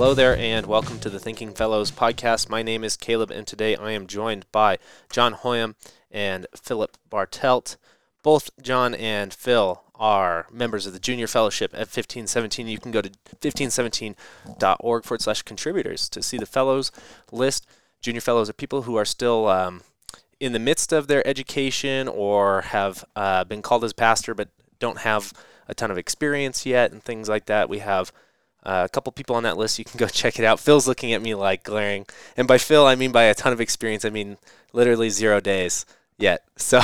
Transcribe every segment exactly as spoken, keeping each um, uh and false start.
Hello there, and welcome to the Thinking Fellows podcast. My name is Caleb, and today I am joined by John Hoyam and Philip Bartelt. Both John and Phil are members of the Junior Fellowship at fifteen seventeen. You can go to fifteen seventeen dot org forward slash contributors to see the fellows list. Junior Fellows are people who are still um, in the midst of their education or have uh, been called as pastor but don't have a ton of experience yet and things like that. We have Uh, a couple people on that list. You can go check it out. Phil's looking at me like glaring. And by Phil, I mean by a ton of experience. I mean literally zero days yet. So,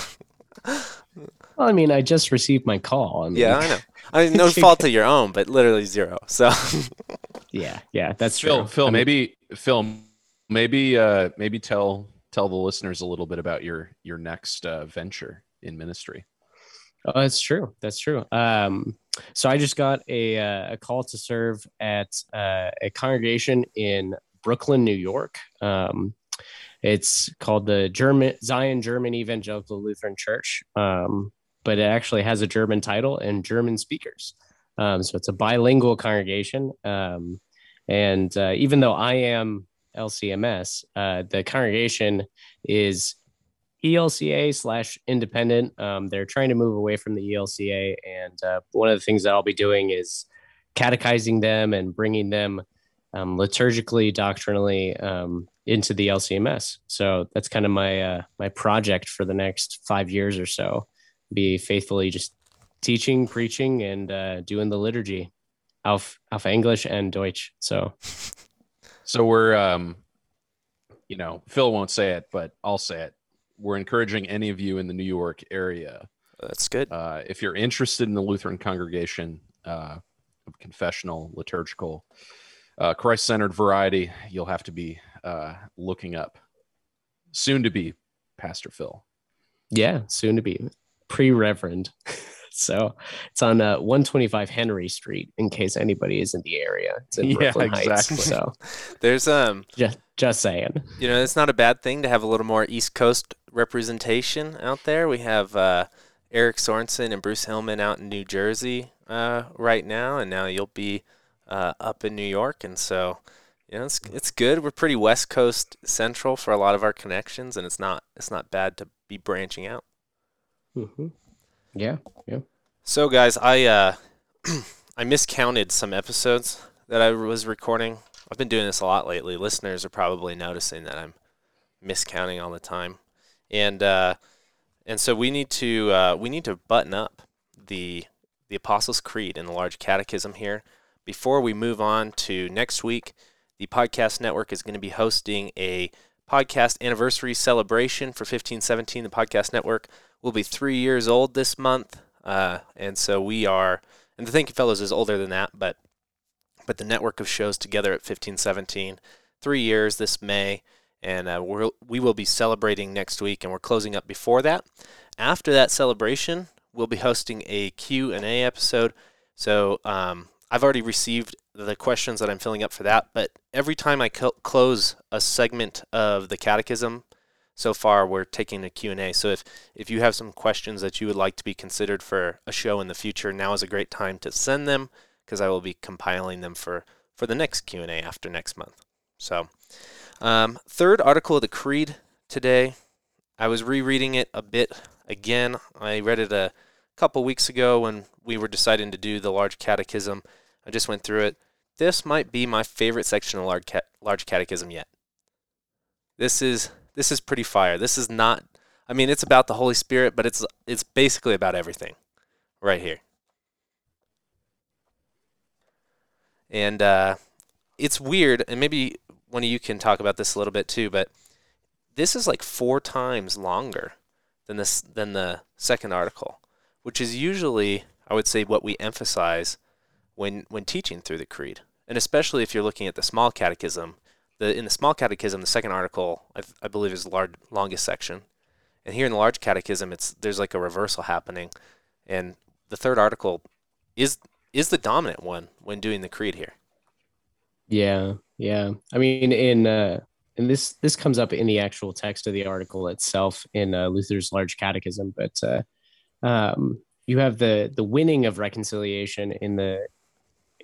well, I mean, I just received my call. I mean, yeah, I know. I mean, no fault of your own, but literally zero. So, yeah, yeah, that's Phil. true. Phil, I mean, maybe Phil, maybe uh, maybe tell tell the listeners a little bit about your your next uh, venture in ministry. Oh, that's true. That's true. Um, so I just got a, uh, a call to serve at uh, a congregation in Brooklyn, New York. Um, it's called the German Zion German Evangelical Lutheran Church, um, but it actually has a German title and German speakers. Um, so it's a bilingual congregation. Um, and uh, even though I am L C M S, uh, the congregation is E L C A slash independent. Um, they're trying to move away from the E L C A. And uh, one of the things that I'll be doing is catechizing them and bringing them um, liturgically, doctrinally um, into the L C M S. So that's kind of my uh, my project for the next five years or so. Be faithfully just teaching, preaching, and uh, doing the liturgy auf, auf English and Deutsch. So, so we're, um, you know, Phil won't say it, but I'll say it. We're encouraging any of you in the New York area. That's good. Uh, if you're interested in the Lutheran congregation, uh, of confessional, liturgical, uh, Christ-centered variety, you'll have to be uh, looking up soon to be Pastor Phil. Yeah, soon to be pre-reverend. So it's on uh, one twenty-five Henry Street in case anybody is in the area. It's in Brooklyn yeah, exactly. Heights. So There's um just just saying. You know, it's not a bad thing to have a little more East Coast representation out there. We have uh, Eric Sorensen and Bruce Hillman out in New Jersey uh, right now, and now you'll be uh, up in New York. And so, you know, it's it's good. We're pretty West Coast central for a lot of our connections, and it's not it's not bad to be branching out. Mm-hmm. Yeah, yeah. So, guys, I uh, I miscounted some episodes that I was recording. I've been doing this a lot lately. Listeners are probably noticing that I'm miscounting all the time, and uh, and so we need to uh, we need to button up the the Apostles' Creed in the Large Catechism here before we move on to next week. The Podcast Network is going to be hosting a podcast anniversary celebration for fifteen seventeen. The Podcast Network will be three years old this month, uh, and so we are. And the Thinking Fellows is older than that, but. But the network of shows together at fifteen seventeen, three years this May, and uh, we'll, we will be celebrating next week, and we're closing up before that. After that celebration, we'll be hosting a Q and A episode. So um, I've already received the questions that I'm filling up for that, but every time I co- close a segment of the catechism, so far we're taking a Q and A. So if, if you have some questions that you would like to be considered for a show in the future, now is a great time to send them, because I will be compiling them for, for the next Q and A after next month. So, um, third article of the Creed today. I was rereading it a bit again. I read it a couple weeks ago when we were deciding to do the Large Catechism. I just went through it. This might be my favorite section of Large, Cat- Large Catechism yet. This is this is pretty fire. This is not, I mean, it's about the Holy Spirit, but it's it's basically about everything right here. And uh, it's weird, and maybe one of you can talk about this a little bit too, but this is like four times longer than this than the second article, which is usually, I would say, what we emphasize when when teaching through the Creed. And especially if you're looking at the Small Catechism. The in the Small Catechism, the second article, I, I believe, is the large, longest section. And here in the Large Catechism, it's there's like a reversal happening. And the third article is is the dominant one when doing the Creed here. Yeah, yeah. I mean, in uh, and this this comes up in the actual text of the article itself in uh, Luther's Large Catechism, but uh, um, you have the the winning of reconciliation in the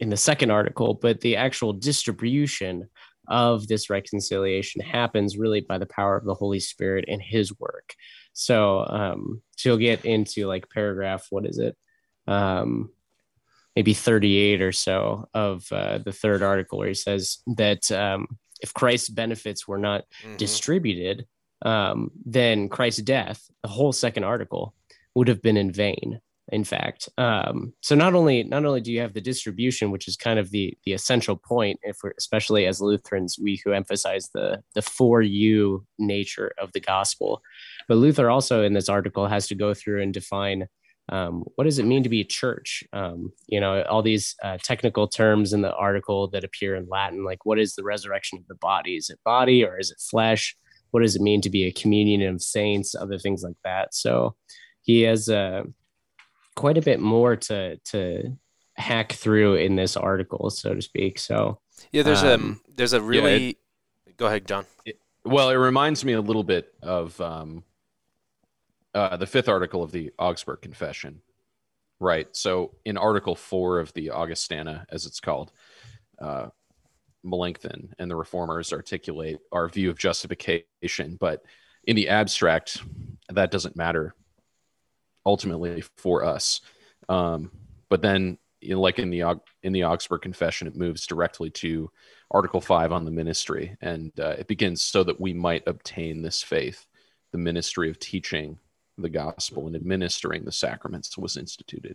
in the second article, but the actual distribution of this reconciliation happens really by the power of the Holy Spirit and His work. So, um, so you'll get into like paragraph, what is it? Um, maybe thirty-eight or so of uh, the third article, where he says that um, if Christ's benefits were not mm-hmm. distributed, um, then Christ's death, the whole second article, would have been in vain. In fact, um, so not only not only do you have the distribution, which is kind of the the essential point, if we're especially as Lutherans, we who emphasize the the for you nature of the gospel, but Luther also in this article has to go through and define um, what does it mean to be a church. Um, you know, all these uh, technical terms in the article that appear in Latin, like what is the resurrection of the body? Is it body or is it flesh? What does it mean to be a communion of saints? Other things like that. So he has a quite a bit more to to hack through in this article, so to speak. So yeah, there's um, a there's a really yeah, it, go ahead, John. It, well, it reminds me a little bit of um, uh, the fifth article of the Augsburg Confession, right? So in Article Four of the Augustana, as it's called, uh, Melanchthon and the Reformers articulate our view of justification, but in the abstract, that doesn't matter ultimately for us. Um, but then, you know, like in the in the Augsburg Confession, it moves directly to Article Five on the ministry, and uh, it begins so that we might obtain this faith. The ministry of teaching the gospel and administering the sacraments was instituted.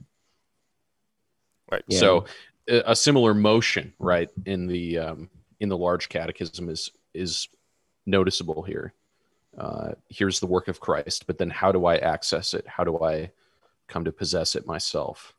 Right. Yeah. So, a similar motion, right, in the um, in the large catechism is is noticeable here. Uh, here's the work of Christ, but then how do I access it? How do I come to possess it myself?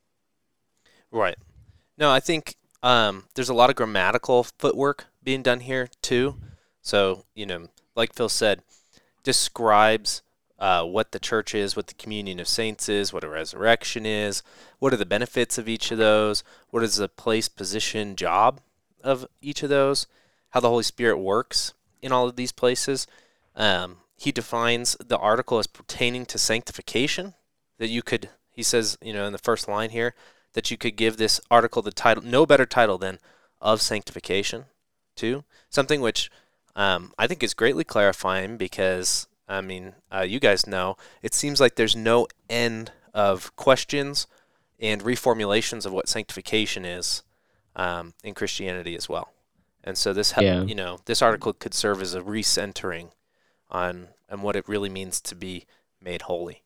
Right. No, I think um, there's a lot of grammatical footwork being done here too. So, you know, like Phil said, describes uh, what the church is, what the communion of saints is, what a resurrection is, what are the benefits of each of those, what is the place, position, job of each of those, how the Holy Spirit works in all of these places. Um, he defines the article as pertaining to sanctification, that you could, he says, you know, in the first line here, that you could give this article the title, no better title than of sanctification, too. Something which um, I think is greatly clarifying because, I mean, uh, you guys know, it seems like there's no end of questions and reformulations of what sanctification is um, in Christianity as well. And so this, yeah. you know, this article could serve as a recentering on and what it really means to be made holy.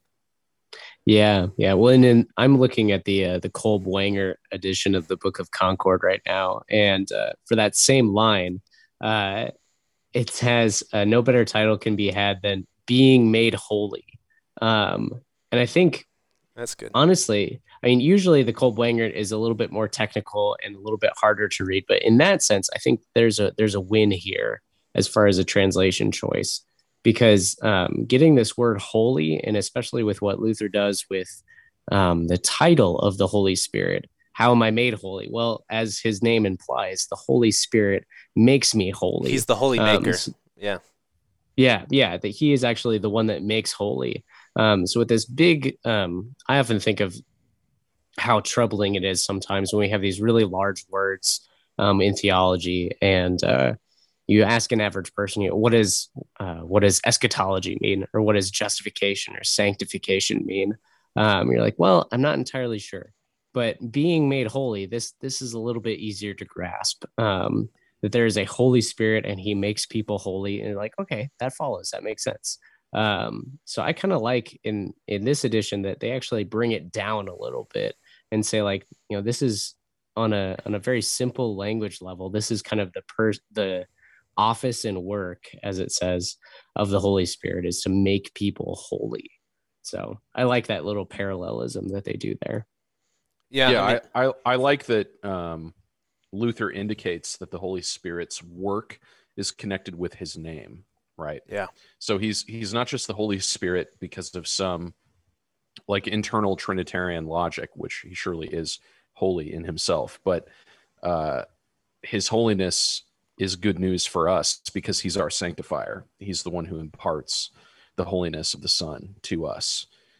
Yeah, yeah. Well, and then I'm looking at the uh, the Kolb Wanger edition of the Book of Concord right now, and uh, for that same line, uh, it has uh, no better title can be had than being made holy. Um, and I think that's good. Honestly, I mean, usually the Kolb Wanger is a little bit more technical and a little bit harder to read, but in that sense, I think there's a there's a win here as far as a translation choice. Because um, getting this word holy, and especially with what Luther does with um, the title of the Holy Spirit, how am I made holy? Well, as his name implies, the Holy Spirit makes me holy. He's the holy maker. Um, so, yeah. Yeah, yeah, that he is actually the one that makes holy. Um, so with this big, um, I often think of how troubling it is sometimes when we have these really large words um, in theology, and uh, you ask an average person, you know, what is uh, what does eschatology mean, or what does justification or sanctification mean? Um, you're like, well, I'm not entirely sure. But being made holy, this this is a little bit easier to grasp. Um, that there is a Holy Spirit, and He makes people holy, and you're like, okay, that follows. That makes sense. Um, so I kind of like in in this edition that they actually bring it down a little bit and say, like, you know, this is on a on a very simple language level. This is kind of the per the office and work, as it says, of the Holy Spirit is to make people holy. So I like that little parallelism that they do there. Yeah, yeah, I, mean, I, I, I like that um, Luther indicates that the Holy Spirit's work is connected with his name, right? Yeah. So he's he's not just the Holy Spirit because of some like internal Trinitarian logic, which he surely is holy in himself, but uh, his holiness is good news for us because he's our sanctifier. He's the one who imparts the holiness of the Son to us.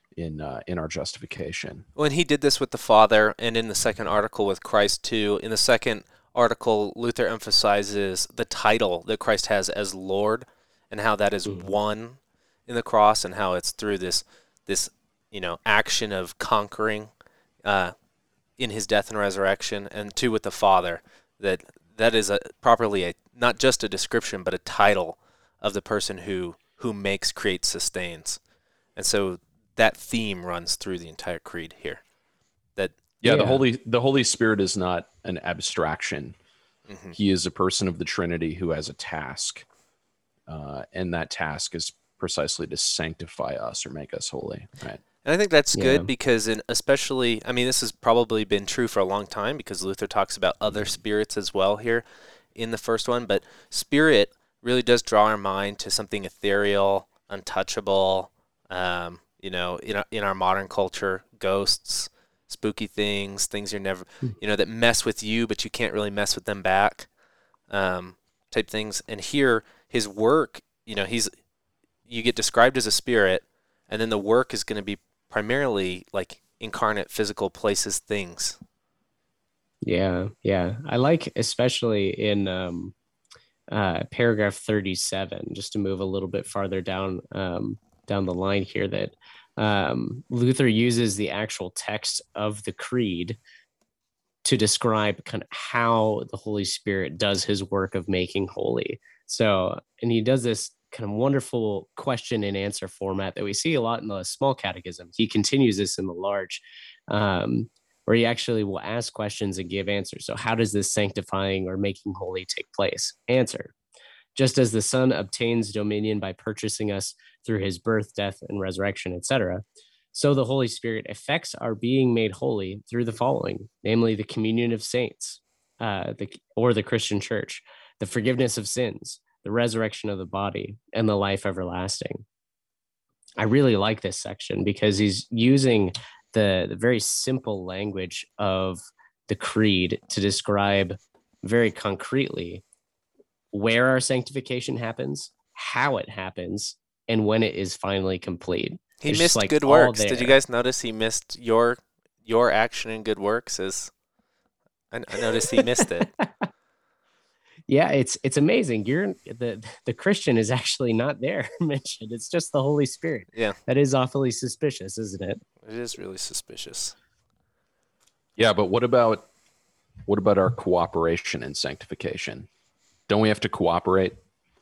in uh, in our justification. When he did this with the Father, and in the second article with Christ too, in the second article, Luther emphasizes the title that Christ has as Lord, and how that is Mhm. won in the cross, and how it's through this this you know action of conquering uh, in his death and resurrection, and two with the Father, that that is a properly a not just a description but a title of the person who who makes, creates, sustains, and so that theme runs through the entire creed here. That Yeah, the Yeah. Holy the Holy Spirit is not an abstraction. mhm. He is a person of the Trinity who has a task, uh, and that task is precisely to sanctify us or make us holy. Right? And I think that's Yeah. good because, in especially, I mean, this has probably been true for a long time because Luther talks about other spirits as well here in the first one. But spirit really does draw our mind to something ethereal, untouchable. Um, you know, in our, in our modern culture, ghosts, spooky things, things you're never, Hmm. you know, that mess with you, but you can't really mess with them back, um, type things. And here, his work, you know, he's you get described as a spirit, and then the work is going to be primarily like incarnate physical places, things. Yeah, yeah. I like especially in um uh paragraph thirty-seven, just to move a little bit farther down um down the line here, that um Luther uses the actual text of the creed to describe kind of how the Holy Spirit does his work of making holy. So, and he does this kind of wonderful question and answer format that we see a lot in the small catechism. He continues this in the large, um, where he actually will ask questions and give answers. So, how does this sanctifying or making holy take place? Answer: just as the Son obtains dominion by purchasing us through his birth, death, and resurrection, et cetera, so the Holy Spirit affects our being made holy through the following, namely the communion of saints, uh, the, or the Christian church, the forgiveness of sins, the resurrection of the body, and the life everlasting. I really like this section because he's using the, the very simple language of the creed to describe very concretely where our sanctification happens, how it happens, and when it is finally complete. He It's missed just, like, good all works. Did you there. guys notice he missed your your action in good works? Is I, I noticed he missed it. Yeah, it's it's amazing. You're the the Christian is actually not there mentioned. It's just the Holy Spirit. Yeah, That is awfully suspicious, isn't it? it is really suspicious. Yeah, but what about what about our cooperation in sanctification? Don't we have to cooperate?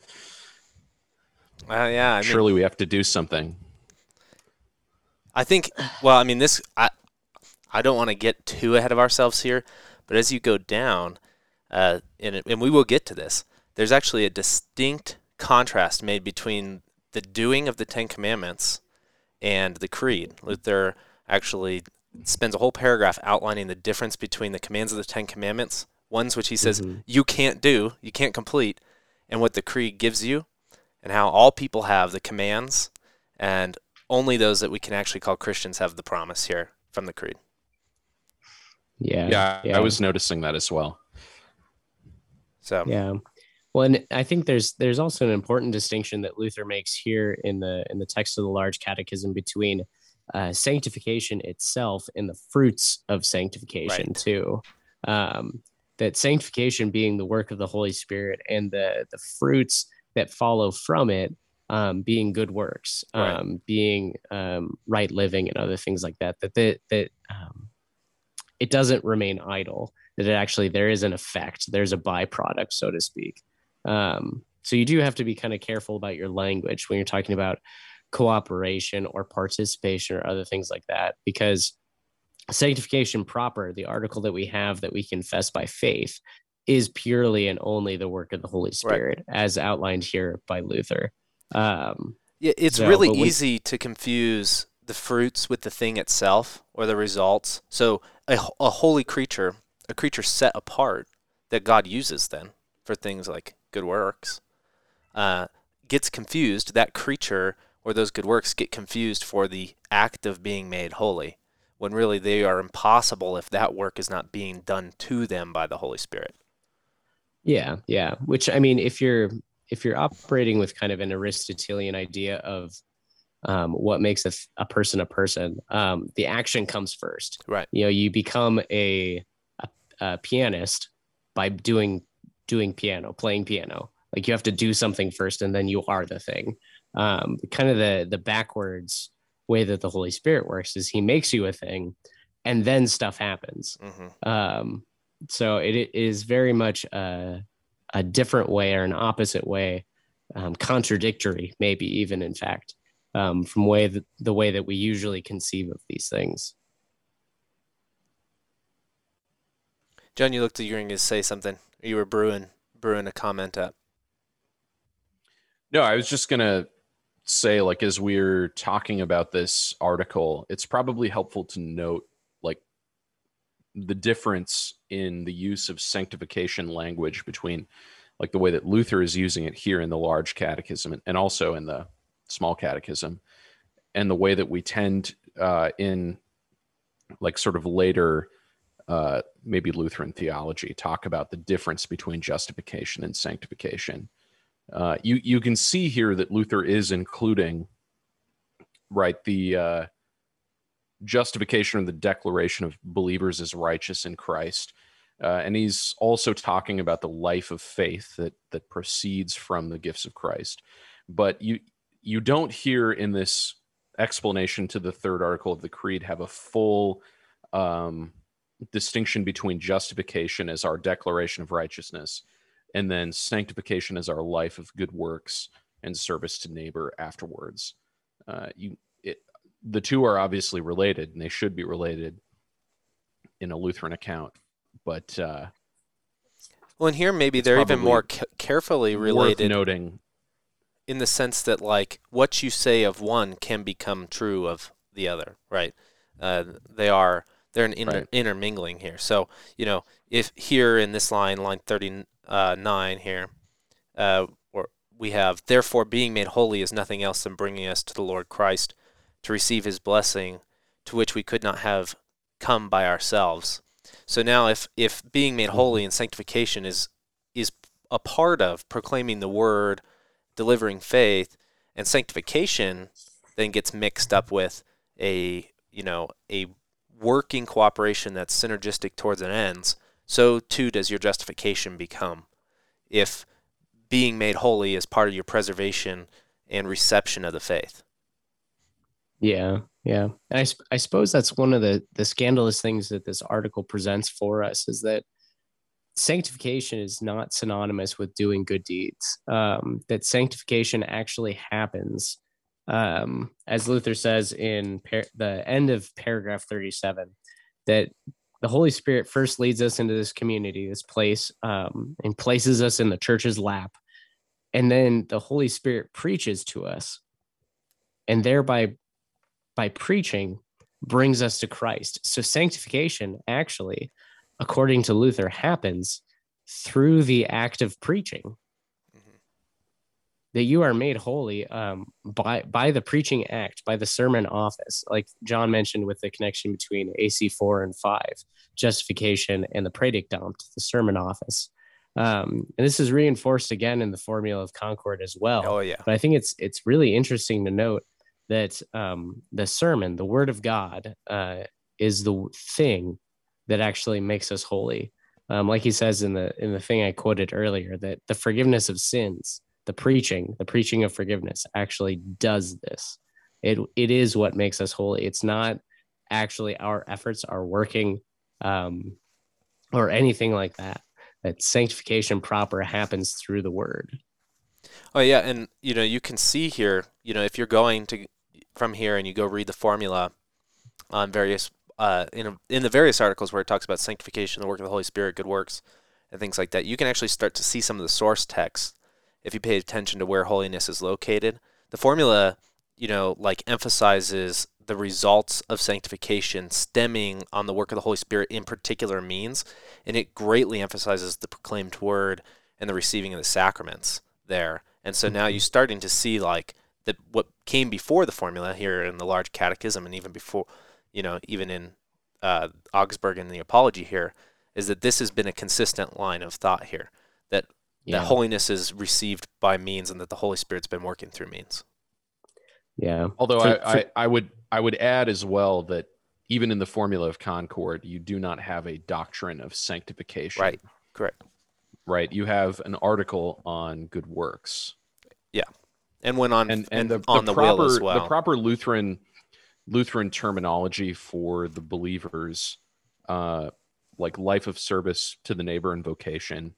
Uh, yeah, I mean, Surely we have to do something. I think. Well, I mean, this. I I don't want to get too ahead of ourselves here, but as you go down, uh, and it- and we will get to this. There's actually a distinct contrast made between the doing of the Ten Commandments and the Creed. Luther actually spends a whole paragraph outlining the difference between the commands of the Ten Commandments, ones which he says Mhm. you can't do, you can't complete, and what the Creed gives you, and how all people have the commands, and only those that we can actually call Christians have the promise here from the Creed. Yeah, Yeah, yeah, I was noticing that as well. So yeah. Well, and I think there's there's also an important distinction that Luther makes here in the in the text of the Large Catechism between uh, sanctification itself and the fruits of sanctification Right. too. Um, that sanctification being the work of the Holy Spirit, and the the fruits that follow from it um, being good works, Right. um, being um, right living, and other things like that. That that that um, it doesn't remain idle. That it actually there is an effect. There's a byproduct, so to speak. Um, so you do have to be kind of careful about your language when you're talking about cooperation or participation or other things like that, because sanctification proper, the article that we have that we confess by faith, is purely and only the work of the Holy Spirit, right, as outlined here by Luther. Um, yeah, it's so, really but when- easy to confuse the fruits with the thing itself or the results. So a, a holy creature, a creature set apart that God uses then for things like good works, uh, gets confused. That creature or those good works get confused for the act of being made holy, when really they are impossible if that work is not being done to them by the Holy Spirit. Yeah, yeah. Which, I mean, if you're if you're operating with kind of an Aristotelian idea of um, what makes a, a person a person. Um, the action comes first. Right. You know, you become a, a, a pianist by doing doing piano, playing piano. Like you have to do something first, and then you are the thing. Um, kind of the the backwards way that the Holy Spirit works is He makes you a thing, and then stuff happens. Mm-hmm. Um, so it, it is very much a, a different way or an opposite way, um, contradictory, maybe even in fact, um, from way that, the way that we usually conceive of these things. John, you looked like you were going to say something. You were brewing brewing a comment up. No, I was just gonna say, like, as we're talking about this article, it's probably helpful to note, like, the difference in the use of sanctification language between, like, the way that Luther is using it here in the large catechism and also in the small catechism, and the way that we tend uh, in, like, sort of later, uh, maybe Lutheran theology, talk about the difference between justification and sanctification. Uh, you you can see here that Luther is including, right, the uh, justification or the declaration of believers as righteous in Christ, uh, and he's also talking about the life of faith that that proceeds from the gifts of Christ. But you you don't hear in this explanation to the third article of the Creed have a full um, distinction between justification as our declaration of righteousness, and then sanctification as our life of good works and service to neighbor afterwards. Uh, you, it, the two are obviously related, and they should be related in a Lutheran account. But uh, well, and here maybe they're even more ca- carefully related. Worth noting, in the sense that, like, what you say of one can become true of the other, right? Uh, they are they're an inter- right. intermingling here. So, you know, if here in this line, line thirty-nine here, uh, or we have, therefore being made holy is nothing else than bringing us to the Lord Christ to receive his blessing, to which we could not have come by ourselves. So now if, if being made holy and sanctification is is a part of proclaiming the word, delivering faith, and sanctification then gets mixed up with a, you know, a working cooperation that's synergistic towards an ends, so too does your justification become. If being made holy is part of your preservation and reception of the faith. Yeah, yeah. And I, sp- I suppose that's one of the, the scandalous things that this article presents for us is that sanctification is not synonymous with doing good deeds. Um, that sanctification actually happens, um, as Luther says in par- the end of paragraph thirty-seven, that the Holy Spirit first leads us into this community, this place, um, and places us in the church's lap. And then the Holy Spirit preaches to us, and thereby, by preaching, brings us to Christ. So sanctification actually, according to Luther, happens through the act of preaching. Mm-hmm. That you are made holy um, by by the preaching act, by the sermon office, like John mentioned with the connection between A C four and five, justification, and the Predigtamt, the sermon office. Um, and this is reinforced again in the Formula of Concord as well. Oh yeah. But I think it's it's really interesting to note that um, the sermon, the Word of God, uh, is the thing that actually makes us holy. Um, like he says in the in the thing I quoted earlier, that the forgiveness of sins, the preaching, the preaching of forgiveness actually does this. It it is what makes us holy. It's not actually our efforts are working um, or anything like that. That sanctification proper happens through the word. Oh yeah, and you know you can see here, you know, if you're going to from here and you go read the formula on various uh, in a, in the various articles where it talks about sanctification, the work of the Holy Spirit, good works, and things like that, you can actually start to see some of the source texts if you pay attention to where holiness is located. The formula, you know, like emphasizes the results of sanctification stemming on the work of the Holy Spirit in particular means, and it greatly emphasizes the proclaimed word and the receiving of the sacraments there. And so now you're starting to see like that what came before the formula here in the large catechism, and even before, you know, even in uh, Augsburg and the Apology here, is that this has been a consistent line of thought here, that yeah. that holiness is received by means and that the Holy Spirit's been working through means. Yeah. Although For, I, for, I, I would I would add as well that even in the Formula of Concord, you do not have a doctrine of sanctification. Right. Correct. Right. You have an article on good works. Yeah. And went on And and and the, the on the will as proper the well. proper Lutheran Lutheran terminology for the believers, uh, like life of service to the neighbor and vocation,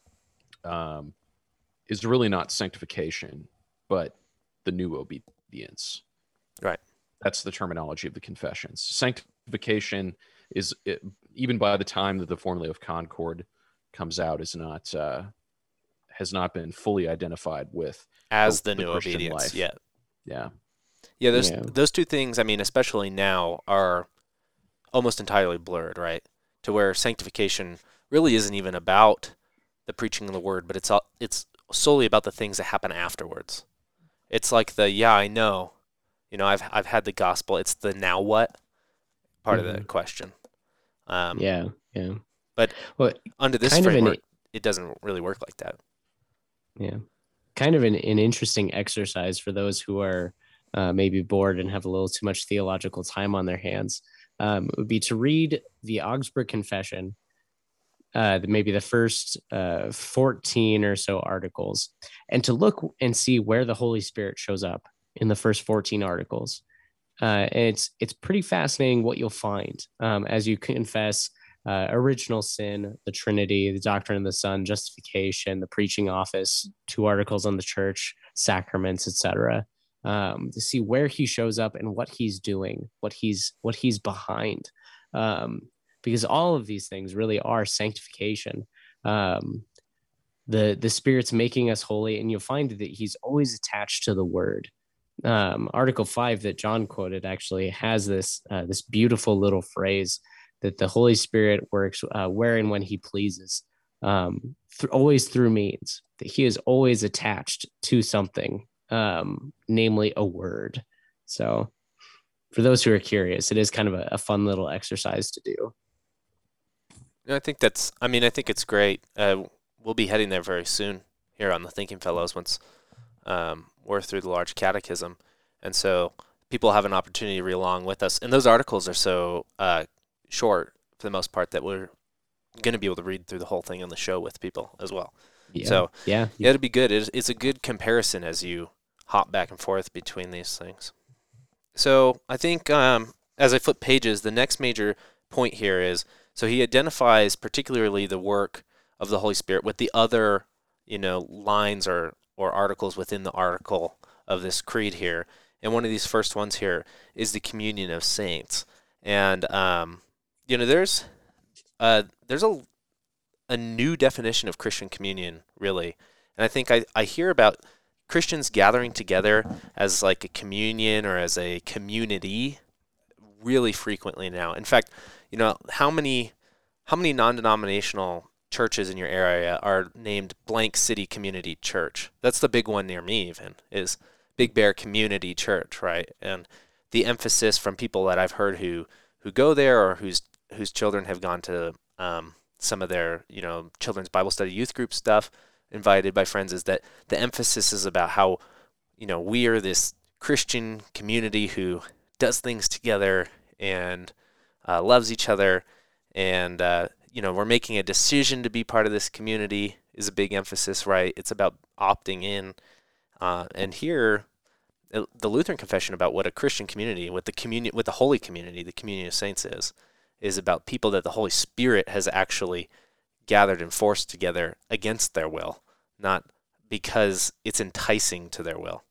um, is really not sanctification, but the new obedience. Right. That's the terminology of the confessions. Sanctification is, it, even by the time that the Formula of Concord comes out, is not uh, has not been fully identified with As the, the the new Christian obedience. life. Yeah. Yeah. Yeah, those yeah. those two things, I mean, especially now, are almost entirely blurred, right? To where sanctification really isn't even about the preaching of the word, but it's all, it's solely about the things that happen afterwards. It's like the yeah, I know, you know, I've I've had the gospel. It's the now what part Mm-hmm. of the question. Um, Yeah. Yeah. but Well, under this kind of framework, an it doesn't really work like that. yeah, kind of an, an interesting exercise for those who are uh, maybe bored and have a little too much theological time on their hands. Um, would be to read the Augsburg Confession, uh, maybe the first uh, fourteen or so articles, and to look and see where the Holy Spirit shows up in the first fourteen articles. Uh, and it's it's pretty fascinating what you'll find um, as you confess uh, original sin, the Trinity, the doctrine of the Son, justification, the preaching office, two articles on the church, sacraments, et cetera. Um, to see where he shows up and what he's doing, what he's what he's behind, um, because all of these things really are sanctification. Um, the the Spirit's making us holy, and you'll find that he's always attached to the Word. Um, Article five that John quoted actually has this uh, this beautiful little phrase that the Holy Spirit works uh, where and when He pleases, um, th- always through means that He is always attached to something, um, namely a word. So, for those who are curious, it is kind of a, a fun little exercise to do. I think that's. I mean, I think it's great. Uh, we'll be heading there very soon here on the Thinking Fellows once um, we're through the large catechism, and so people have an opportunity to read along with us. And those articles are so uh, short for the most part that we're going to be able to read through the whole thing on the show with people as well. Yeah. So yeah, yeah, it'll be good. It's, it's a good comparison as you hop back and forth between these things. So I think um, as I flip pages, the next major point here is, so he identifies particularly the work of the Holy Spirit with the other, you know, lines or, or articles within the article of this creed here. And one of these first ones here is the communion of saints. And, um, you know, there's uh, there's a, a new definition of Christian communion, really. And I think I, I hear about Christians gathering together as like a communion or as a community really frequently now. In fact, you know, how many how many non-denominational churches in your area are named Blank City Community Church? That's the big one near me even, is Big Bear Community Church, right? And the emphasis from people that I've heard who who go there or whose whose children have gone to um, some of their, you know, children's Bible study youth group stuff, invited by friends, is that the emphasis is about how, you know, we are this Christian community who does things together and uh, loves each other, and uh, you know, we're making a decision to be part of this community is a big emphasis, right? It's about opting in, uh, and here, the Lutheran Confession about what a Christian community, what the communion, what the holy community, the communion of saints is, is about people that the Holy Spirit has actually gathered and forced together against their will, not because it's enticing to their will.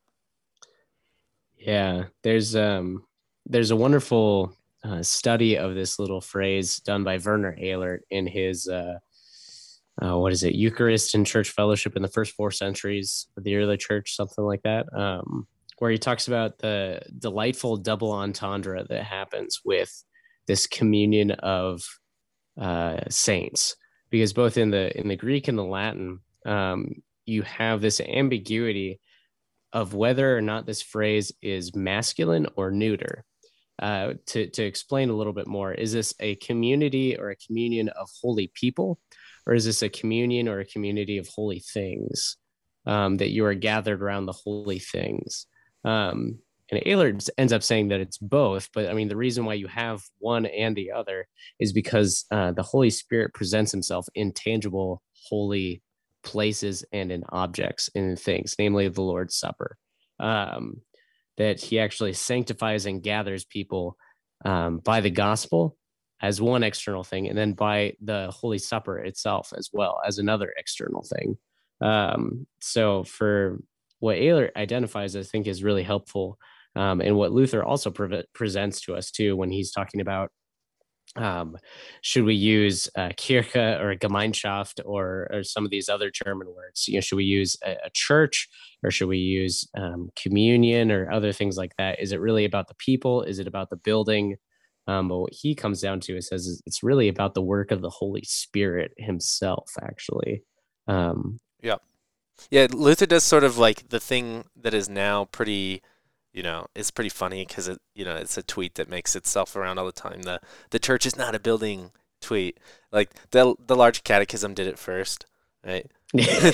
Yeah, there's um there's a wonderful uh, study of this little phrase done by Werner Ehlert in his uh, uh, what is it, Eucharist and Church Fellowship in the first four centuries of the early church, something like that, um, where he talks about the delightful double entendre that happens with this communion of uh, saints, because both in the in the Greek and the Latin, um, you have this ambiguity of whether or not this phrase is masculine or neuter. Uh, to, to explain a little bit more, is this a community or a communion of holy people, or is this a communion or a community of holy things, um, that you are gathered around the holy things? Um, and Ehlert ends up saying that it's both. But I mean, the reason why you have one and the other is because uh, the Holy Spirit presents himself in tangible, holy places and in objects and in things, namely the Lord's Supper. Um, that he actually sanctifies and gathers people um, by the gospel as one external thing, and then by the Holy Supper itself as well as another external thing. Um, so for what Ehlert identifies, I think is really helpful, um, and what Luther also pre- presents to us too when he's talking about um, should we use uh, Kirche or Gemeinschaft or, or some of these other German words? You know, should we use a, a church or should we use um, communion or other things like that? Is it really about the people? Is it about the building? Um, but what he comes down to is says it's really about the work of the Holy Spirit himself, actually. Um, Yeah. Yeah, Luther does sort of like the thing that is now pretty, you know, it's pretty funny because it, you know, it's a tweet that makes itself around all the time. The the church is not a building tweet. Like the the large catechism did it first, right? yeah,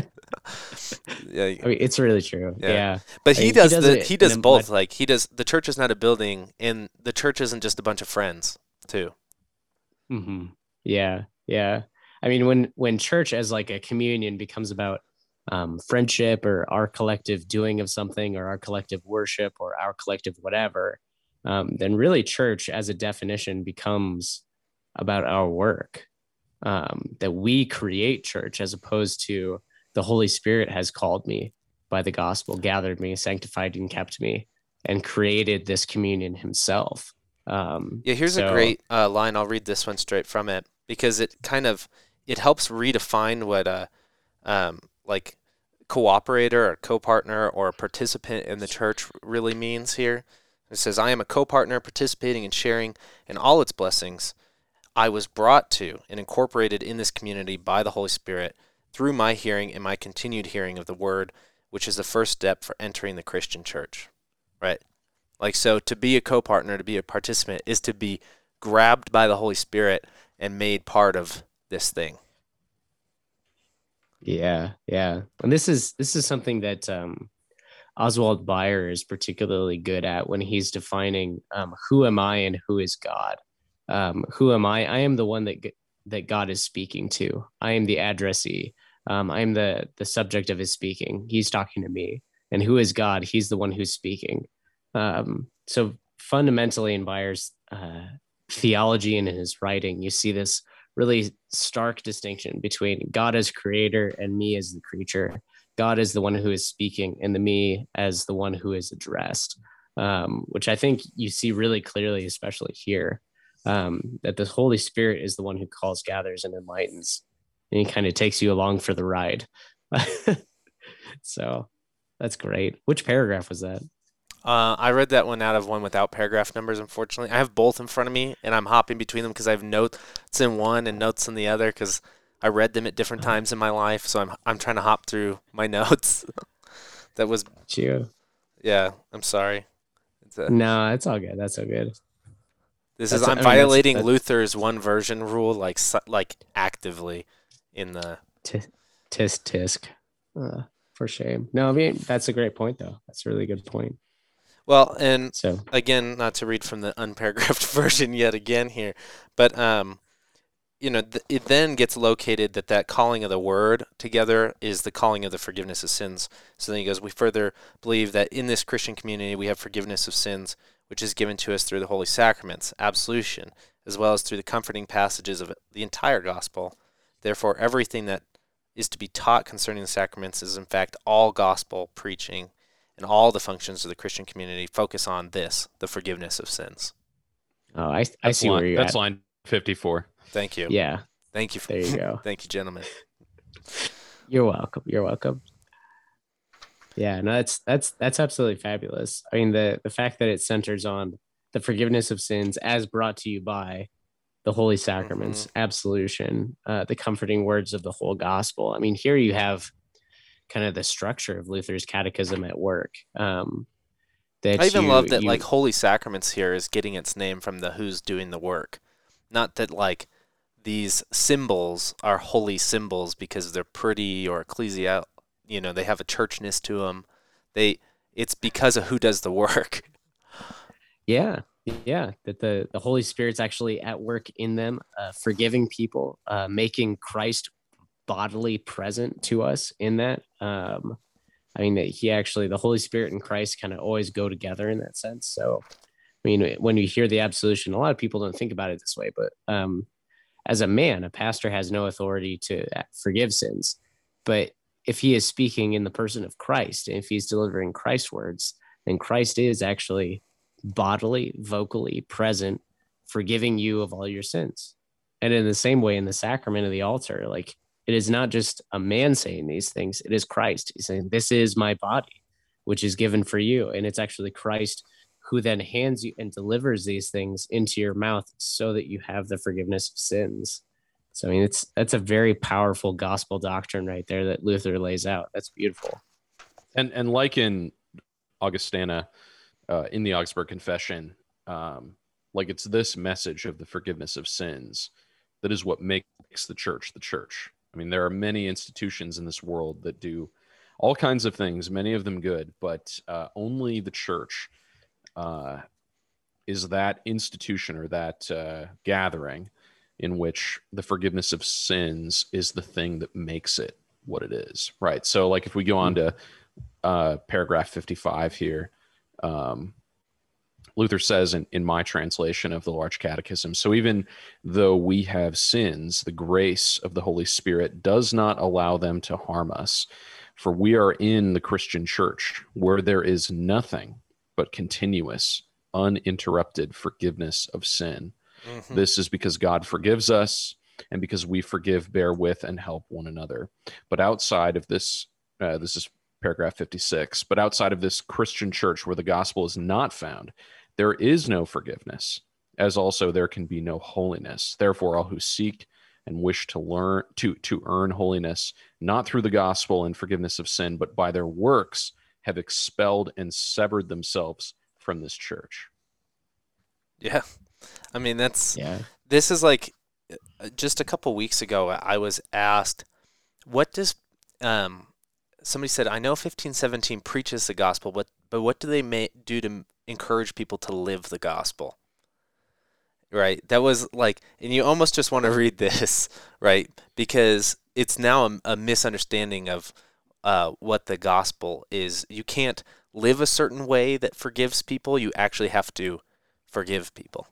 Yeah, I mean, it's really true. Yeah. Yeah. but I he mean, does he does the it he in does a both. much- Like he does the church is not a building, and the church isn't just a bunch of friends too. Mhm. Yeah, yeah. I mean, when when church as like a communion becomes about um, friendship or our collective doing of something or our collective worship or our collective whatever, um, then really church as a definition becomes about our work. Um, that we create church as opposed to the Holy Spirit has called me by the gospel, gathered me, sanctified and kept me, and created this communion himself. Um, Yeah, here's a so great uh, line. I'll read this one straight from it because it kind of it helps redefine what a um, like cooperator or co-partner or a participant in the church really means here. It says, "I am a co-partner participating and sharing in all its blessings. I was brought to and incorporated in this community by the Holy Spirit through my hearing and my continued hearing of the Word, which is the first step for entering the Christian church." Right? Like, so to be a co-partner, to be a participant, is to be grabbed by the Holy Spirit and made part of this thing. yeah, yeah. And this is this is something that um, Oswald Bayer is particularly good at when he's defining um, who am I and who is God. Um, who am I? I am the one that that God is speaking to. I am the addressee. Um, I am the the subject of his speaking. He's talking to me. And who is God? He's the one who's speaking. Um, so fundamentally, in Bayer's uh, theology and in his writing, you see this really stark distinction between God as creator and me as the creature. God is the one who is speaking, and the me as the one who is addressed, um, which I think you see really clearly, especially here, um, that the Holy Spirit is the one who calls, gathers, and enlightens, and he kind of takes you along for the ride. So that's great. Which paragraph was that? Uh, I read that one out of one without paragraph numbers, unfortunately. I have both in front of me, and I'm hopping between them because I have notes in one and notes in the other because I read them at different times in my life, so I'm I'm trying to hop through my notes. That was, You. yeah, I'm sorry. It's a, No, it's all good. That's all good. this That's is, a- I'm I mean, that's- violating that- Luther's one version rule, like su- like actively in the, T- tisk tisk. Uh, for shame. No, I mean that's a great point though. That's a really good point. well, and So again, not to read from the unparagraphed version yet again here, but um, you know, th- it then gets located that that calling of the word together is the calling of the forgiveness of sins. So then he goes, we further believe that in this Christian community we have forgiveness of sins, which is given to us through the holy sacraments, absolution, as well as through the comforting passages of the entire gospel. Therefore, everything that is to be taught concerning the sacraments is in fact all gospel preaching, and all the functions of the Christian community focus on this, the forgiveness of sins. oh, I I That's see line, where you're that's at. line fifty-four. Thank you. Yeah, Thank you. For, there you go. Thank you, gentlemen. You're welcome. You're welcome. Yeah, no, that's that's that's absolutely fabulous. I mean, the the fact that it centers on the forgiveness of sins as brought to you by the holy sacraments, Mm-hmm. absolution, uh, the comforting words of the whole gospel. I mean, here you have kind of the structure of Luther's catechism at work. Um, that I even you, love that you, like holy sacraments here is getting its name from the who's doing the work. Not that like these symbols are holy symbols because they're pretty or ecclesial, you know, they have a churchness to them. They it's because of who does the work. Yeah, yeah, that the the Holy Spirit's actually at work in them, uh, forgiving people, uh, making Christ bodily present to us in that. Um, I mean, that he actually, the Holy Spirit and Christ kind of always go together in that sense. So, I mean, when you hear the absolution, a lot of people don't think about it this way, but um, as a man, a pastor has no authority to forgive sins. But if he is speaking in the person of Christ, and if he's delivering Christ's words, then Christ is actually bodily, vocally present, forgiving you of all your sins. And in the same way, in the sacrament of the altar, like it is not just a man saying these things, it is Christ. He's saying, this is my body, which is given for you. And it's actually Christ who then hands you and delivers these things into your mouth so that you have the forgiveness of sins. So, I mean, it's that's a very powerful gospel doctrine right there that Luther lays out. That's beautiful. And and like in Augustana, uh, in the Augsburg Confession, um, like it's this message of the forgiveness of sins that is what makes the church the church. I mean, there are many institutions in this world that do all kinds of things, many of them good, but uh, only the church uh, is that institution or that uh, gathering in which the forgiveness of sins is the thing that makes it what it is, right? So, like if we go on to uh, paragraph fifty-five here, um, Luther says in, in my translation of the Large Catechism, so even though we have sins, the grace of the Holy Spirit does not allow them to harm us, for we are in the Christian church where there is nothing but continuous, uninterrupted forgiveness of sin. Mm-hmm. This is because God forgives us and because we forgive, bear with, and help one another. But outside of this, uh, this is paragraph fifty-six, but outside of this Christian church where the gospel is not found, there is no forgiveness, as also there can be no holiness. Therefore, all who seek and wish to learn to, to earn holiness, not through the gospel and forgiveness of sin, but by their works, have expelled and severed themselves from this church. Yeah. I mean, that's, yeah. This is like, just a couple weeks ago, I was asked, what does, um, somebody said, I know fifteen seventeen preaches the gospel, but, but what do they ma- do to encourage people to live the gospel? Right? That was like, and you almost just want to read this, right? Because it's now a, a misunderstanding of uh, what the gospel is. You can't live a certain way that forgives people. You actually have to forgive people.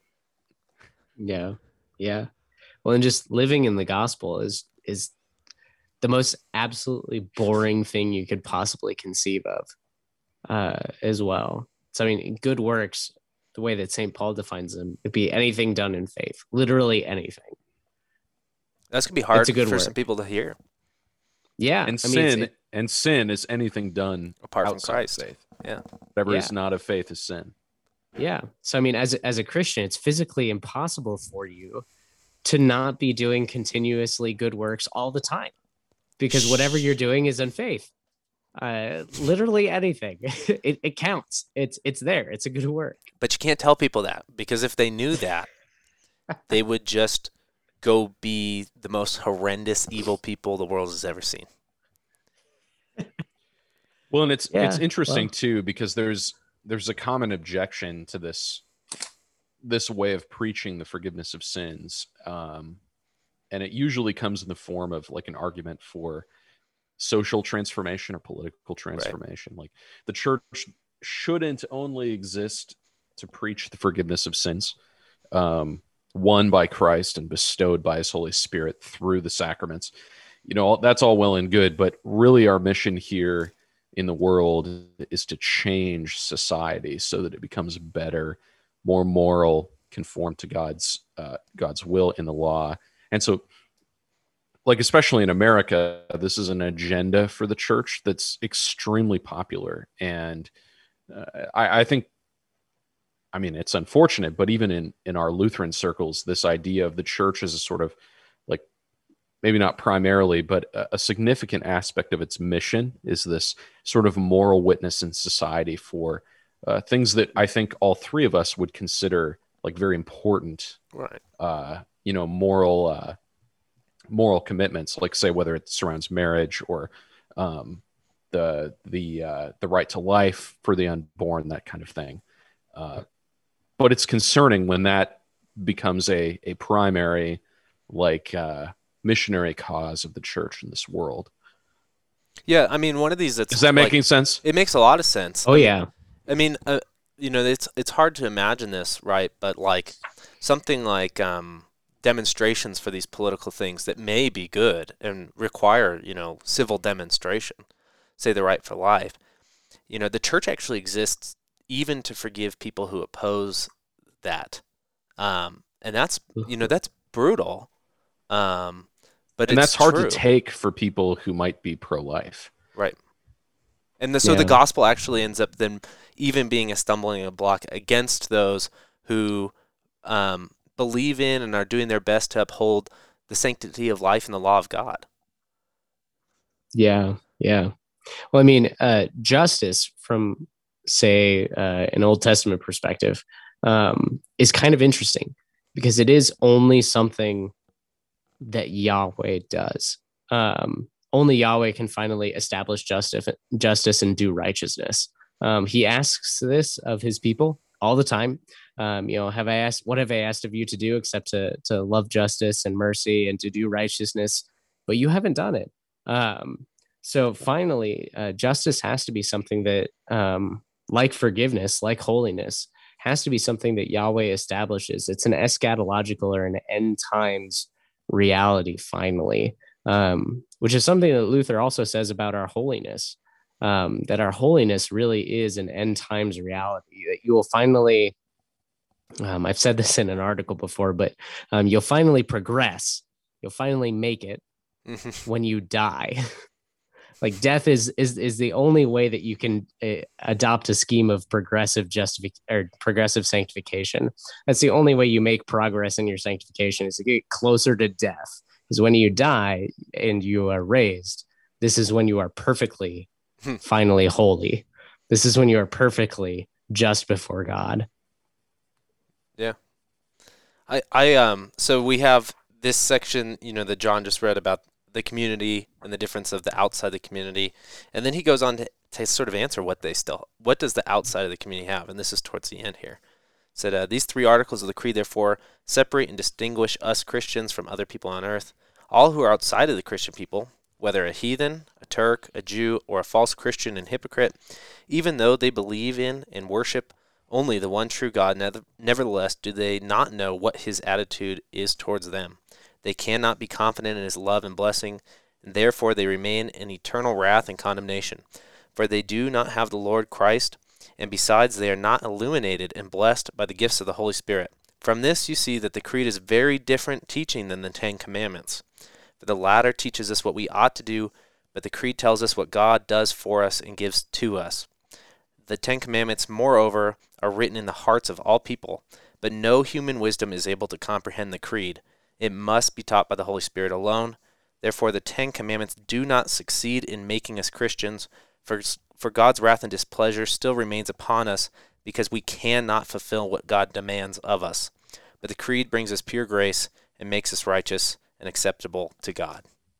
Yeah. Yeah. Well, and just living in the gospel is, is the most absolutely boring thing you could possibly conceive of uh, as well. So, I mean, good works, the way that Saint Paul defines them, it'd be anything done in faith, literally anything. That's going to be hard a good for work. some people to hear. Yeah. And I sin, mean, it, and sin is anything done apart from outside Christ. of faith. Yeah. Whatever yeah. is not of faith is sin. Yeah. So, I mean, as, as a Christian, it's physically impossible for you to not be doing continuously good works all the time, because whatever you're doing is in faith. Uh, literally anything. it, it counts. It's it's there. It's a good work. But you can't tell people that, because if they knew that, they would just go be the most horrendous, evil people the world has ever seen. Well, and it's Yeah, it's interesting well. too, because there's there's a common objection to this this way of preaching the forgiveness of sins, um, and it usually comes in the form of like an argument for social transformation or political transformation. Right. Like the church shouldn't only exist to preach the forgiveness of sins, um, won by Christ and bestowed by his Holy Spirit through the sacraments. You know, that's all well and good, but really our mission here in the world is to change society so that it becomes better, more moral, conform to God's uh, God's will in the law. And so, like, especially in America, this is an agenda for the church that's extremely popular. And uh, I, I think, I mean, it's unfortunate, but even in, in our Lutheran circles, this idea of the church as a sort of like, maybe not primarily, but a, a significant aspect of its mission is this sort of moral witness in society for uh, things that I think all three of us would consider like very important, right? Uh, you know, moral, uh, moral commitments, like say whether it surrounds marriage or um, the the uh, the right to life for the unborn, that kind of thing. Uh, but it's concerning when that becomes a a primary, like uh, missionary cause of the church in this world. Yeah, I mean, one of these that's Is that like, making sense? it makes a lot of sense. Oh I mean, yeah. I mean, uh, you know, it's it's hard to imagine this, right? But like something like um, demonstrations for these political things that may be good and require, you know, civil demonstration, say the right for life. You know, the church actually exists even to forgive people who oppose that, um, and that's you know that's brutal, um, but And it's that's hard true. to take for people who might be pro-life. Right. And the, so Yeah. the gospel actually ends up then even being a stumbling block against those who um, believe in and are doing their best to uphold the sanctity of life and the law of God. Yeah. Yeah. Well, I mean, uh, justice from, say, uh, an Old Testament perspective um, is kind of interesting because it is only something that Yahweh does. Um, only Yahweh can finally establish justice, justice and do righteousness. Um, he asks this of his people all the time. Um, you know, have I asked, what have I asked of you to do except to to love justice and mercy and to do righteousness? But you haven't done it. Um, so finally, uh, justice has to be something that, um, like forgiveness, like holiness, has to be something that Yahweh establishes. It's an eschatological or an end times reality, finally, um, which is something that Luther also says about our holiness, um, that our holiness really is an end times reality, that you will finally, um, I've said this in an article before, but um, you'll finally progress. You'll finally make it when you die. Like death is is is the only way that you can uh, adopt a scheme of progressive justification or progressive sanctification. That's the only way you make progress in your sanctification, is to get closer to death. Because when you die and you are raised, this is when you are perfectly, finally holy. This is when you are perfectly just before God. Yeah. I I um so we have this section, you know, that John just read about the community and the difference of the outside the community, and then he goes on to, to sort of answer what they still what does the outside of the community have, and this is towards the end here. It said uh, these three articles of the creed therefore separate and distinguish us Christians from other people on earth. All who are outside of the Christian people, whether a heathen, a Turk, a Jew, or a false Christian and hypocrite, even though they believe in and worship only the one true God, nevertheless do they not know what his attitude is towards them. They cannot be confident in his love and blessing, and therefore they remain in eternal wrath and condemnation. For they do not have the Lord Christ, and besides they are not illuminated and blessed by the gifts of the Holy Spirit. From this you see that the Creed is very different teaching than the Ten Commandments. For the latter teaches us what we ought to do, but the Creed tells us what God does for us and gives to us. The Ten Commandments, moreover, are written in the hearts of all people, but no human wisdom is able to comprehend the Creed. It must be taught by the Holy Spirit alone. Therefore, the Ten Commandments do not succeed in making us Christians, for, for God's wrath and displeasure still remains upon us because we cannot fulfill what God demands of us. But the Creed brings us pure grace and makes us righteous and acceptable to God.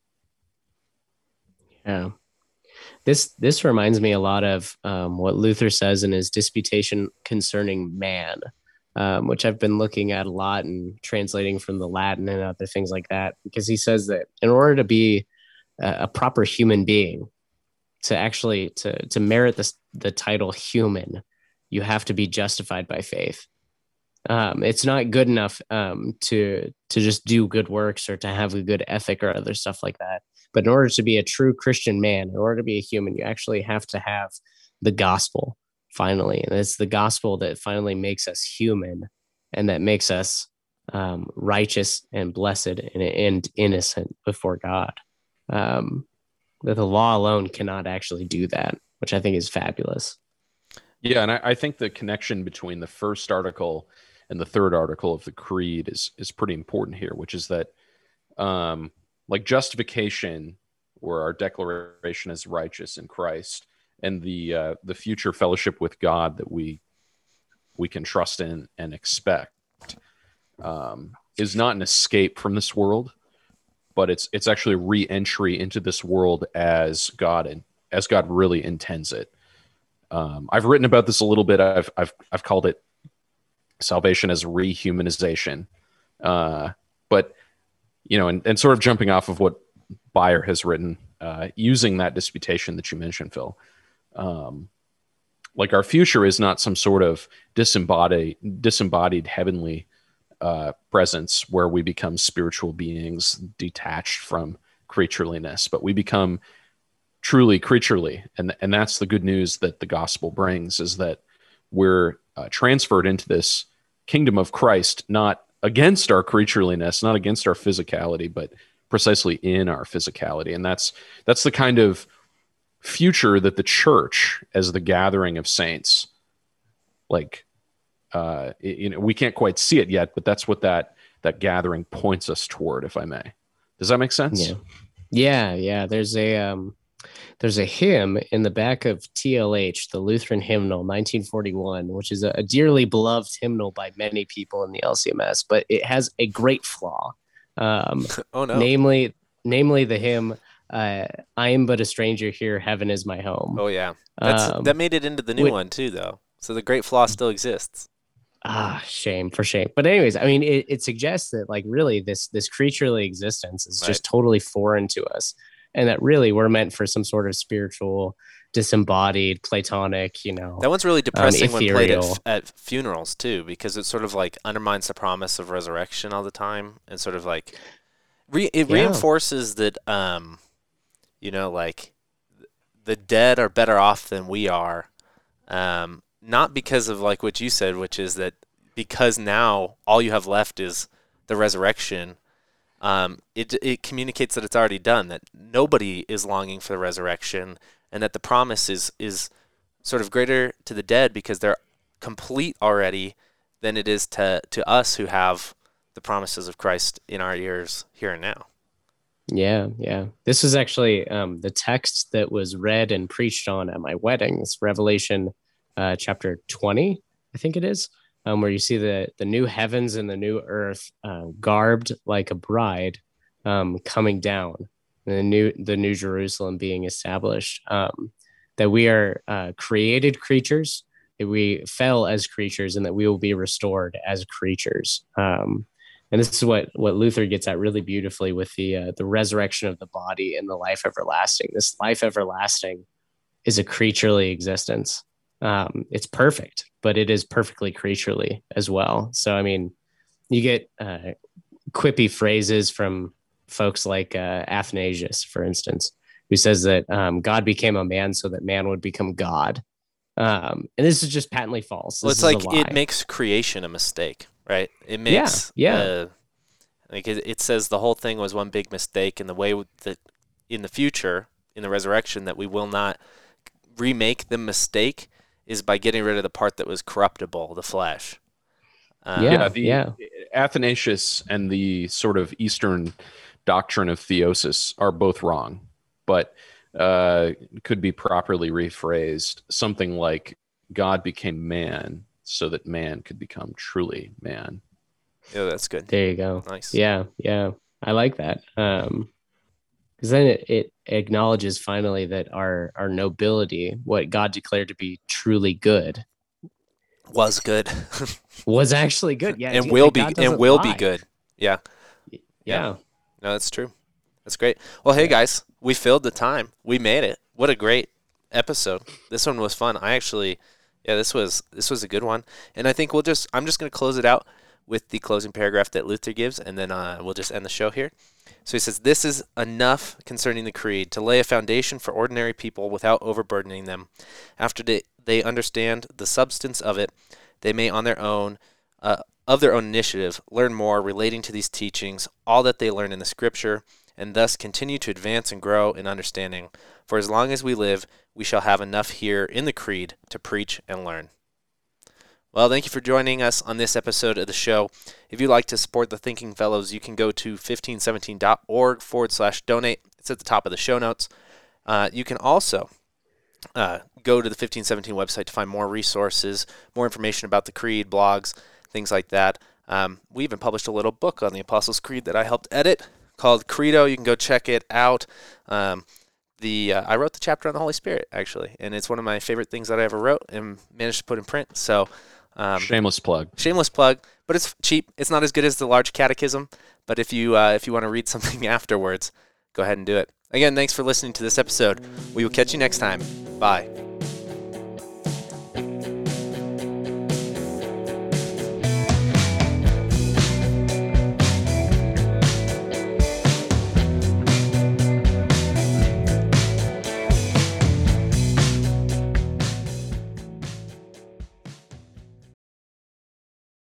Yeah. This this reminds me a lot of um, what Luther says in his Disputation Concerning Man, um, which I've been looking at a lot and translating from the Latin and other things like that, because he says that in order to be a, a proper human being, to actually to to merit the the title human, you have to be justified by faith. Um, it's not good enough um, to to just do good works or to have a good ethic or other stuff like that. But in order to be a true Christian man, in order to be a human, you actually have to have the gospel finally. And it's the gospel that finally makes us human and that makes us um, righteous and blessed and, and innocent before God. Um, that the law alone cannot actually do that, which I think is fabulous. Yeah, and I, I think the connection between the first article and the third article of the Creed is is pretty important here, which is that um, like justification, or our declaration as righteous in Christ, and the uh, the future fellowship with God that we we can trust in and expect, um, is not an escape from this world, but it's it's actually re-entry into this world as God and as God really intends it. Um, I've written about this a little bit. I've I've I've called it salvation as rehumanization. Uh, but you know, and, and sort of jumping off of what Beyer has written, uh, using that disputation that you mentioned, Phil. Um, like our future is not some sort of disembodied, disembodied heavenly uh, presence where we become spiritual beings detached from creatureliness, but we become truly creaturely. And, and that's the good news that the gospel brings, is that we're uh, transferred into this kingdom of Christ, not against our creatureliness, not against our physicality, but precisely in our physicality. And that's, that's the kind of future that the church, as the gathering of saints, like, uh, you know, we can't quite see it yet, but that's what that, that gathering points us toward, if I may. Does that make sense? Yeah. Yeah. Yeah. There's a, um, there's a hymn in the back of T L H, the Lutheran Hymnal, nineteen forty-one, which is a, a dearly beloved hymnal by many people in the L C M S, but it has a great flaw. Um, oh no! Namely, namely the hymn, uh, "I am but a stranger here, heaven is my home." Oh yeah, that's um, that made it into the new which, one too, though. So the great flaw still exists. Ah, shame for shame. But anyways, I mean, it, it suggests that like really this this creaturely existence is Right. just totally foreign to us, and that really we're meant for some sort of spiritual, disembodied, Platonic, you know. That one's really depressing um, when played at, ethereal. f- at funerals too, because it sort of like undermines the promise of resurrection all the time, and sort of like re- it Yeah. reinforces that um, you know, like the dead are better off than we are, um, not because of like what you said, which is that because now all you have left is the resurrection. Um, it it communicates that it's already done, that nobody is longing for the resurrection, and that the promise is is sort of greater to the dead because they're complete already than it is to, to us who have the promises of Christ in our ears here and now. Yeah, yeah. This is actually um, the text that was read and preached on at my wedding. It's Revelation uh, chapter twenty, I think it is, um, where you see the the new heavens and the new earth uh, garbed like a bride um, coming down, and the new the new Jerusalem being established. Um, that we are uh, created creatures, that we fell as creatures, and that we will be restored as creatures. Um, And this is what, what Luther gets at really beautifully with the uh, the resurrection of the body and the life everlasting. This life everlasting is a creaturely existence. Um, it's perfect, but it is perfectly creaturely as well. So, I mean, you get uh, quippy phrases from folks like uh, Athanasius, for instance, who says that um, God became a man so that man would become God. Um, and this is just patently false. Well, This it's is like a lie. it makes creation a mistake, right? It makes yeah. Uh, like it, it says the whole thing was one big mistake, and the way that in the future, in the resurrection, that we will not remake the mistake is by getting rid of the part that was corruptible, the flesh. Um, Yeah. Yeah, the yeah. Athanasius and the sort of Eastern doctrine of theosis are both wrong, but uh, could be properly rephrased something like God became man so that man could become truly man. Yeah, that's good. There you go. Nice. Yeah, yeah. I like that. Um, because then it, it acknowledges finally that our our nobility, what God declared to be truly good, Was good. was actually good. Yeah, and dude, will like, be God and doesn't will be lie. good. Yeah. Yeah. No, that's true. That's great. Well, hey Yeah. guys, we filled the time. We made it. What a great episode. This one was fun. I actually, yeah, this was this was a good one. And I think we'll just I'm just going to close it out with the closing paragraph that Luther gives, and then uh, we'll just end the show here. So he says, "This is enough concerning the creed to lay a foundation for ordinary people without overburdening them. After they, they understand the substance of it, they may on their own, uh, of their own initiative, learn more relating to these teachings, all that they learn in the Scripture, and thus continue to advance and grow in understanding. For as long as we live, we shall have enough here in the creed to preach and learn." Well, thank you for joining us on this episode of the show. If you'd like to support the Thinking Fellows, you can go to fifteen seventeen dot org forward slash donate. It's at the top of the show notes. Uh, you can also uh, go to the fifteen seventeen website to find more resources, more information about the Creed, blogs, things like that. Um, we even published a little book on the Apostles' Creed that I helped edit called Credo. You can go check it out. Um, the uh, I wrote the chapter on the Holy Spirit, actually, and it's one of my favorite things that I ever wrote and managed to put in print. So, um, Shameless plug. Shameless plug, but it's cheap. It's not as good as the large catechism, but if you uh, if you want to read something afterwards, go ahead and do it. Again, thanks for listening to this episode. We will catch you next time. Bye.